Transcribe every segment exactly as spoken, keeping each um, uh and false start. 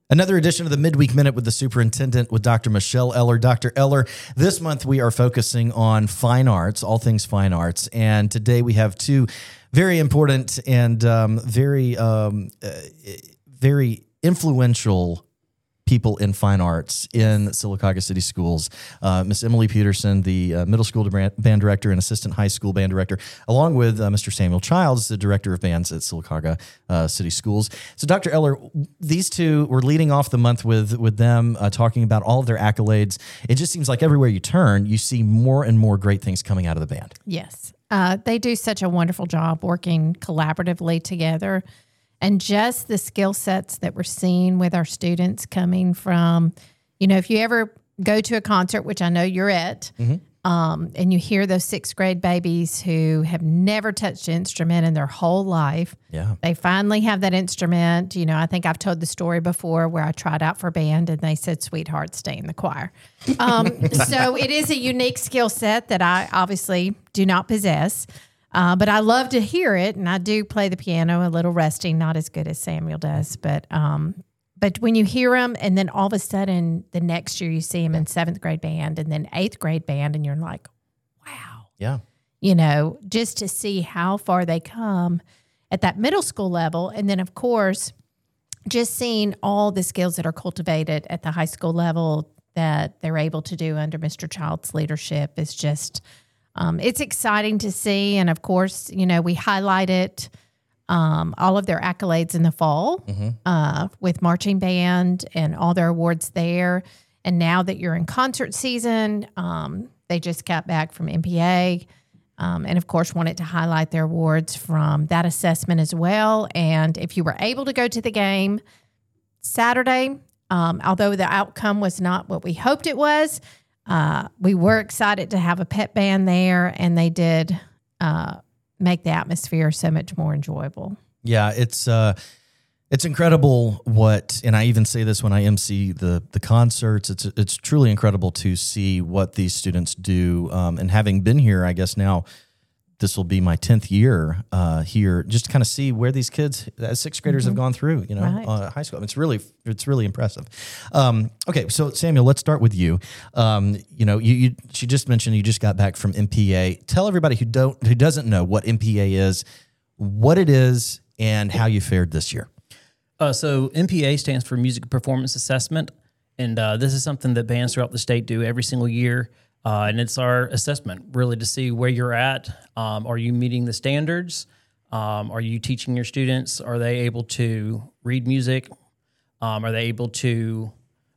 Another edition of the Midweek Minute with the Superintendent with Doctor Michelle Eller. Doctor Eller, this month we are focusing on fine arts, all things fine arts. And today we have two very important and um, very, um, uh, very influential people in fine arts in Sylacauga City Schools. Uh, Miss Emily Peterson, the uh, middle school band director and assistant high school band director, along with uh, Mister Samuel Childs, the director of bands at Sylacauga uh, City Schools. So, Doctor Eller, these two, we're leading off the month with with them uh, talking about all of their accolades. It just seems like everywhere you turn, you see more and more great things coming out of the band. Yes. Uh, they do such a wonderful job working collaboratively together. And just the skill sets that we're seeing with our students coming from, you know, if you ever go to a concert, which I know you're at, mm-hmm. um, and you hear those sixth grade babies who have never touched an instrument in their whole life. Yeah. They finally have that instrument. You know, I think I've told the story before where I tried out for band and they said, sweetheart, stay in the choir. Um, so it is a unique skill set that I obviously do not possess. Uh, but I love to hear it, and I do play the piano a little rusty, not as good as Samuel does. But um, but when you hear them, and then all of a sudden the next year you see them in seventh grade band and then eighth grade band, and you're like, wow. Yeah. You know, just to see how far they come at that middle school level. And then, of course, just seeing all the skills that are cultivated at the high school level that they're able to do under Mister Child's leadership is just... Um, it's exciting to see, and of course, you know, we highlighted um, all of their accolades in the fall mm-hmm. uh, with marching band and all their awards there. And now that you're in concert season, um, they just got back from M P A, um, and of course, wanted to highlight their awards from that assessment as well. And if you were able to go to the game Saturday, um, although the outcome was not what we hoped it was, Uh, we were excited to have a pep band there, and they did uh, make the atmosphere so much more enjoyable. Yeah, it's uh, it's incredible what, and I even say this when I M C the the concerts. It's it's truly incredible to see what these students do. Um, and having been here, I guess now this will be my tenth year uh, here. Just to kind of see where these kids, as sixth graders, mm-hmm. have gone through. You know, right. uh, high school. It's really it's really impressive. Um, okay, so Samuel, let's start with you. Um, you know, you, you she just mentioned you just got back from M P A. Tell everybody who don't who doesn't know what M P A is, what it is, and how you fared this year. Uh, so M P A stands for Music Performance Assessment, and uh, this is something that bands throughout the state do every single year. Uh, and it's our assessment, really, to see where you're at. Um, are you meeting the standards? Um, are you teaching your students? Are they able to read music? Um, are they able to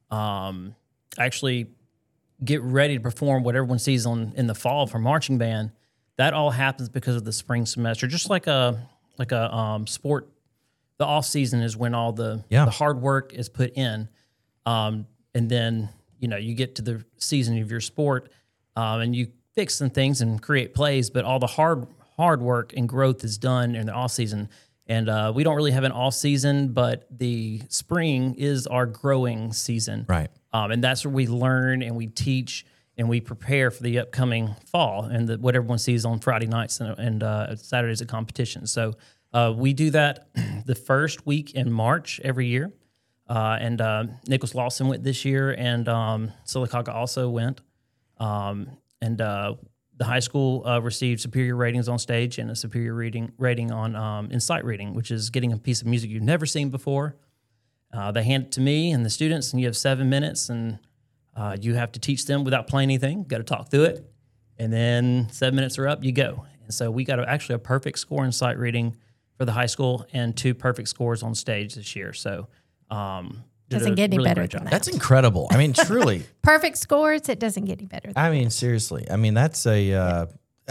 um, actually get ready to perform what everyone sees on in the fall for marching band? That all happens because of the spring semester. Just like a like a um, sport, the off season is when all the yeah. the hard work is put in, um, and then. You know, you get to the season of your sport um, and you fix some things and create plays, but all the hard hard work and growth is done in the off season. And uh, we don't really have an off season, but the spring is our growing season. Right. Um, and that's where we learn and we teach and we prepare for the upcoming fall and the, what everyone sees on Friday nights and, and uh, Saturdays at competitions. So uh, we do that the first week in March every year. Uh, and uh, Nicholas Lawson went this year, and um, Sylacauga also went. Um, and uh, the high school uh, received superior ratings on stage and a superior rating rating on um, in sight reading, which is getting a piece of music you've never seen before. Uh, they hand it to me and the students, and you have seven minutes, and uh, you have to teach them without playing anything. Got to talk through it, and then seven minutes are up, you go. And so we got a, actually a perfect score in sight reading for the high school and two perfect scores on stage this year. So. Um, doesn't get any really better than that. That's incredible. I mean, truly. Perfect scores, it doesn't get any better than I mean, seriously. I mean, that's a, uh,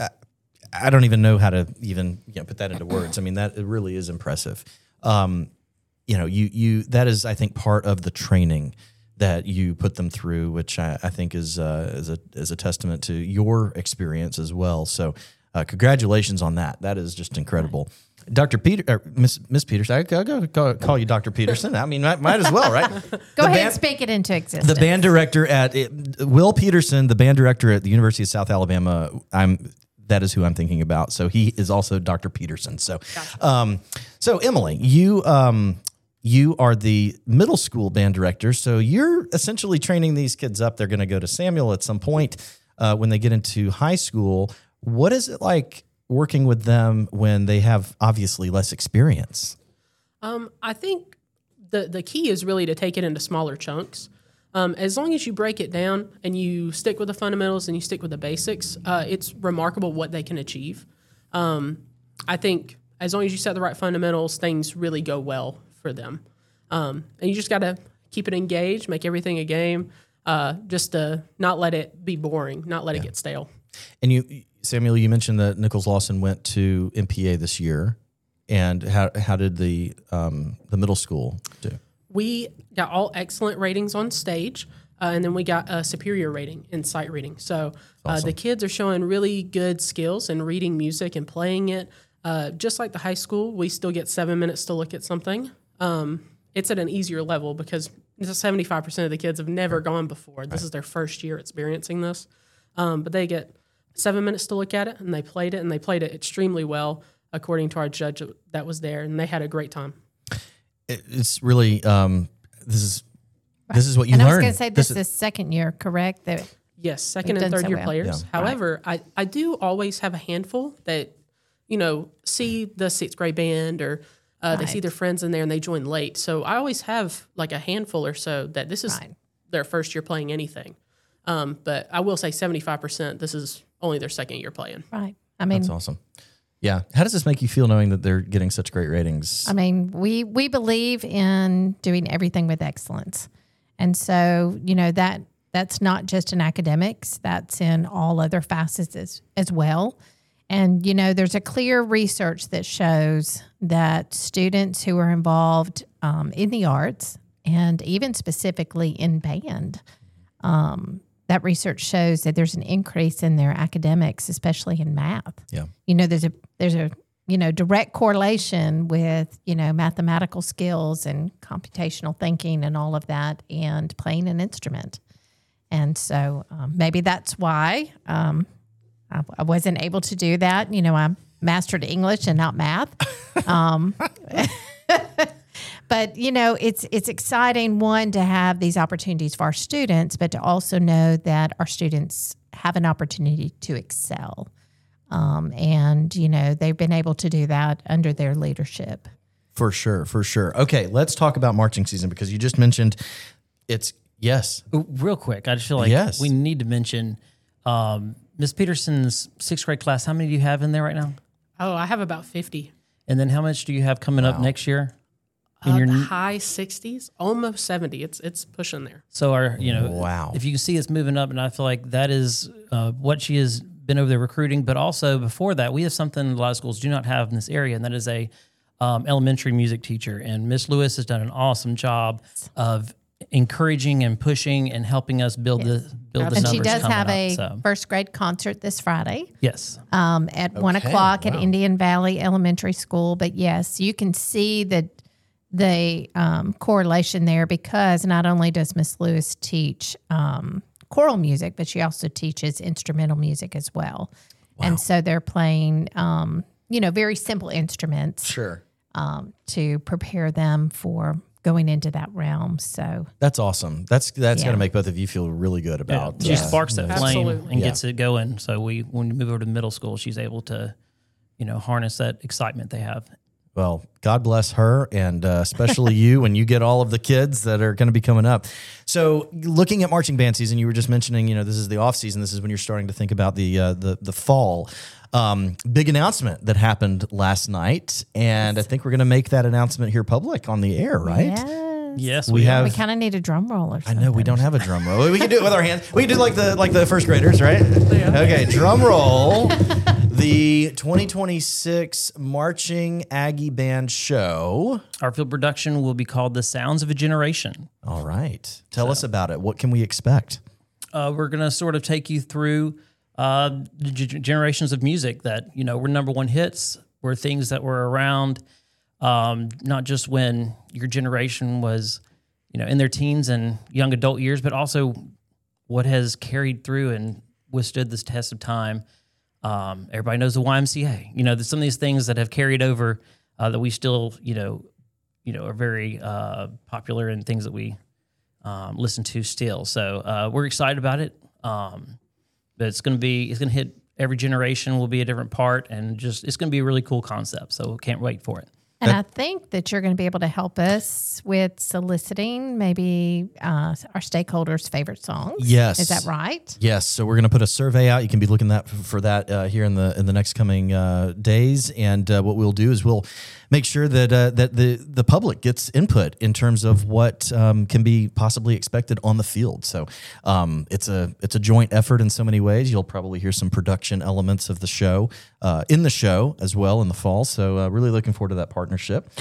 I don't even know how to even you know, put that into words. I mean, that it really is impressive. Um, you know, you, you, that is, I think, part of the training that you put them through, which I, I think is, uh, is a, is a testament to your experience as well. So, uh, congratulations on that. That is just incredible. Right. Doctor Peter, or Miss Miss Peterson, I go call, call you Doctor Peterson. I mean, might, might as well, right? Go the ahead band, and speak it into existence. The band director at it, Will Peterson, the band director at the University of South Alabama. I'm that is who I'm thinking about. So he is also Doctor Peterson. So, gotcha. um, so Emily, you um, you are the middle school band director, so you're essentially training these kids up. They're going to go to Samuel at some point uh, when they get into high school. What is it like working with them when they have obviously less experience? Um, I think the the key is really to take it into smaller chunks. Um, as long as you break it down and you stick with the fundamentals and you stick with the basics, uh, it's remarkable what they can achieve. Um, I think as long as you set the right fundamentals, things really go well for them. Um, and you just got to keep it engaged, make everything a game, uh, just to not let it be boring, not let yeah. it get stale. And you, Samuel, you mentioned that Nichols Lawson went to M P A this year. And how how did the um, the middle school do? We got all excellent ratings on stage, uh, and then we got a superior rating in sight reading. So uh, awesome. The kids are showing really good skills in reading music and playing it. Uh, just like the high school, we still get seven minutes to look at something. Um, it's at an easier level because seventy-five percent of the kids have never gone before. This right. is their first year experiencing this. Um, but they get seven minutes to look at it, and they played it, and they played it extremely well, according to our judge that was there, and they had a great time. It's really um, this is this is what you and learn. I was going to say this, this is the second year, correct? That yes, second and third so year well. players. Yeah. However, right. I I do always have a handful that you know see the sixth grade band or uh, right. they see their friends in there and they join late. So I always have like a handful or so that this is right. their first year playing anything. Um, but I will say seventy-five percent this is only their second year playing. Right. I mean, that's awesome. Yeah. How does this make you feel knowing that they're getting such great ratings? I mean, we we believe in doing everything with excellence. And so, you know, that that's not just in academics, that's in all other facets as, as well. And, you know, there's a clear research that shows that students who are involved um, in the arts and even specifically in band, um, that research shows that there's an increase in their academics, especially in math. Yeah. You know, there's a there's a you know direct correlation with you know mathematical skills and computational thinking and all of that, and playing an instrument. And so um, maybe that's why um, I, I wasn't able to do that. You know, I mastered English and not math. Um, But, you know, it's it's exciting, one, to have these opportunities for our students, but to also know that our students have an opportunity to excel. Um, and, you know, they've been able to do that under their leadership. For sure, for sure. Okay, let's talk about marching season because you just mentioned it's, yes. Real quick, I just feel like yes. we need to mention um, Miss Peterson's sixth grade class. How many do you have in there right now? Oh, I have about fifty. And then how much do you have coming wow. up next year? In uh, your high sixties, almost seventy. It's it's pushing there. So our, you know, wow. if you can see it's moving up, and I feel like that is uh, what she has been over there recruiting. But also before that, we have something a lot of schools do not have in this area, and that is a um, elementary music teacher. And Miss Lewis has done an awesome job of encouraging and pushing and helping us build yes. the build and the numbers. And she does have up, a so. first grade concert this Friday. Yes, um, at okay. one o'clock wow. at Indian Valley Elementary School. But yes, you can see the the um, correlation there because not only does Miss Lewis teach um, choral music, but she also teaches instrumental music as well. Wow. And so they're playing, um, you know, very simple instruments. Sure. Um, to prepare them for going into that realm. So that's awesome. That's that's yeah. going to make both of you feel really good about. Yeah. She uh, sparks that flame Absolutely. and yeah. gets it going. So we, when we move over to middle school, she's able to, you know, harness that excitement they have. Well, God bless her, and uh, especially you when you get all of the kids that are going to be coming up. So looking at marching band season, you were just mentioning, you know, this is the off season. This is when you're starting to think about the uh, the the fall. Um, big announcement that happened last night, and I think we're going to make that announcement here public on the air, right? Yes, yes we, we have. We kind of need a drum roll or something. I know we don't have a drum roll. We can do it with our hands. We can do like the like the first graders, right? Yeah. Okay, drum roll. The twenty twenty-six Marching Aggie Band Show. Our field production will be called The Sounds of a Generation. All right. Tell so, us about it. What can we expect? Uh, we're going to sort of take you through uh, the g- generations of music that, you know, were number one hits, were things that were around, um, not just when your generation was, you know, in their teens and young adult years, but also what has carried through and withstood this test of time. Um, everybody knows the Y M C A. You know, some of these things that have carried over uh, that we still, you know, you know, are very uh, popular and things that we um, listen to still. So uh, we're excited about it. Um, but it's going to be, it's going to hit every generation will be a different part, and just, it's going to be a really cool concept. So can't wait for it. And I think that you're going to be able to help us with soliciting maybe uh, our stakeholders' favorite songs. Yes. Is that right? Yes. So we're going to put a survey out. You can be looking that for that uh, here in the in the next coming uh, days. And uh, what we'll do is we'll make sure that uh, that the the public gets input in terms of what um, can be possibly expected on the field. So um, it's a it's a joint effort in so many ways. You'll probably hear some production elements of the show uh, in the show as well in the fall. So uh, really looking forward to that partnership.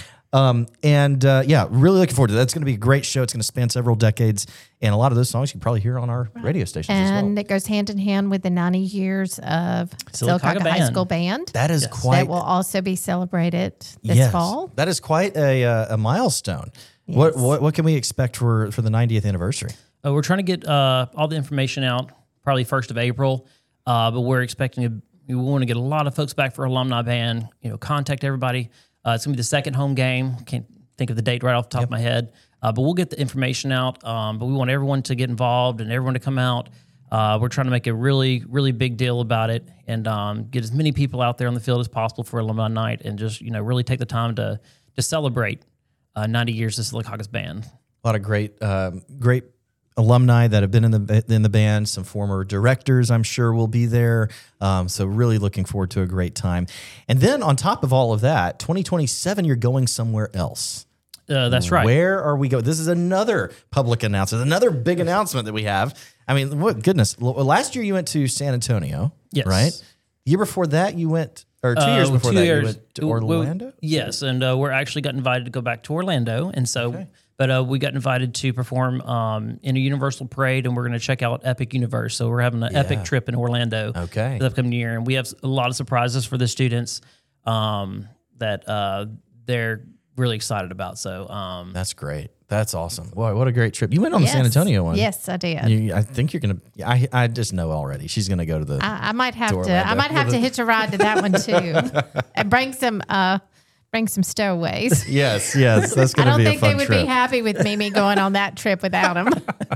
Um, and uh, yeah, really looking forward to that. It's going to be a great show. It's going to span several decades. And a lot of those songs you can probably hear on our radio stations as well. And it goes hand in hand with the ninety years of Sylacauga Sylacauga High Band. School Band. That is quite... That will also be celebrated this Yes, fall. that is quite a, uh, a milestone. What, what what can we expect for, for the ninetieth anniversary? Uh, we're trying to get uh, all the information out probably first of April, uh, but we're expecting a, we want to get a lot of folks back for alumni band. You know, contact everybody. Uh, it's gonna be the second home game. Can't think of the date right off the top Yep. of my head, uh, but we'll get the information out. Um, but we want everyone to get involved and everyone to come out. Uh, we're trying to make a really, really big deal about it, and um, get as many people out there on the field as possible for alumni night, and just you know really take the time to to celebrate uh, ninety years of Sylacauga's band. A lot of great um, great alumni that have been in the in the band. Some former directors, I'm sure, will be there. Um, so really looking forward to a great time. And then on top of all of that, twenty twenty-seven, you're going somewhere else. Uh, that's right. Where are we going? This is another public announcement, another big announcement that we have. I mean, what goodness! L- Last year you went to San Antonio, Yes. right? The year before that you went, or two years Uh, before two that years- you went to we- Orlando. Yes, and uh, we're actually got invited to go back to Orlando, and so, Okay. but uh, we got invited to perform um, in a Universal parade, and we're going to check out Epic Universe. So we're having an Yeah. epic trip in Orlando, Okay. for the upcoming year, and we have a lot of surprises for the students um, that uh, they're really excited about. So um, That's great. That's awesome. Boy, what a great trip! You went on Yes. the San Antonio one. Yes, I did. You, I think you're gonna. I I just know already. She's gonna go to the. I, I might have To to. I Orlando. might have to hitch a ride to that one too, and bring some. Uh, bring some stowaways. yes, yes, that's I gonna don't be a think they fun would trip. be happy with Mimi going on that trip without him.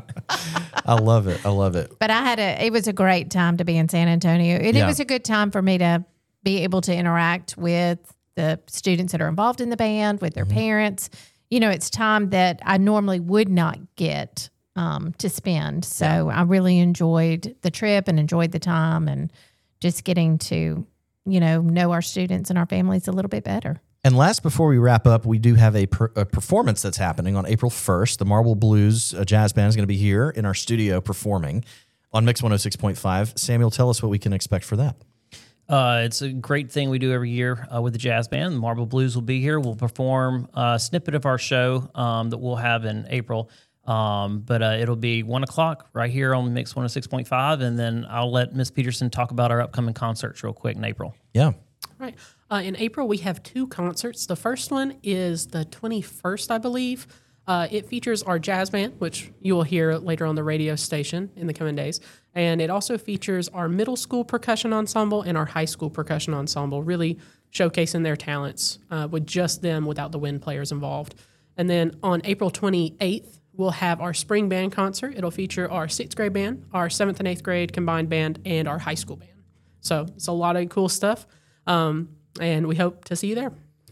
I love it. I love it. But I had a. It was a great time to be in San Antonio, and Yeah. it was a good time for me to be able to interact with the students that are involved in the band, with their Mm-hmm. parents. You know, it's time that I normally would not get um, to spend. So I really enjoyed the trip and enjoyed the time, and just getting to, you know, know our students and our families a little bit better. And last, before we wrap up, we do have a, per, a performance that's happening on April first. The Marble Blues uh, Jazz Band is going to be here in our studio performing on Mix one oh six point five. Samuel, tell us what we can expect for that. Uh, it's a great thing we do every year uh, with the jazz band. The Marble Blues will be here. We'll perform a snippet of our show um, that we'll have in April. Um, but uh, it'll be one o'clock right here on Mix one oh six point five. And then I'll let Miss Peterson talk about our upcoming concerts real quick in April. Yeah. Right. Uh, in April, we have two concerts. The first one is the twenty-first, I believe. Uh, it features our jazz band, which you will hear later on the radio station in the coming days. And it also features our middle school percussion ensemble and our high school percussion ensemble, really showcasing their talents uh, with just them without the wind players involved. And then on April twenty-eighth, we'll have our spring band concert. It'll feature our sixth grade band, our seventh and eighth grade combined band, and our high school band. So it's a lot of cool stuff. Um, and we hope to see you there.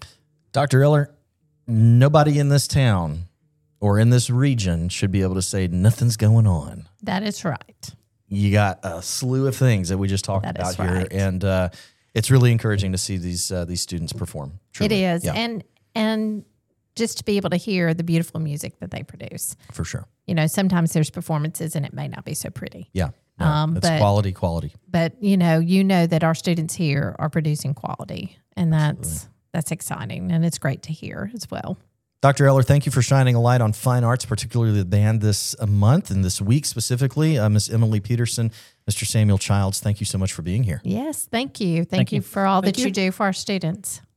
Doctor Eller, nobody in this town or in this region should be able to say nothing's going on. That is right. You got a slew of things that we just talked That about is here, right. and uh, it's really encouraging to see these uh, these students perform. It truly. is. Yeah, And and just to be able to hear the beautiful music that they produce. for sure. You know, sometimes there's performances and it may not be so pretty. Yeah, no, Um, it's but- quality, quality. But you know, you know that our students here are producing quality, and that's that's exciting, and it's great to hear as well. Doctor Eller, thank you for shining a light on fine arts, particularly the band this uh, month and this week specifically. Uh, Miss Emily Peterson, Mister Samuel Childs, thank you so much for being here. Yes, thank you. Thank, Thank you. you. for all Thank that you. you. do for our students.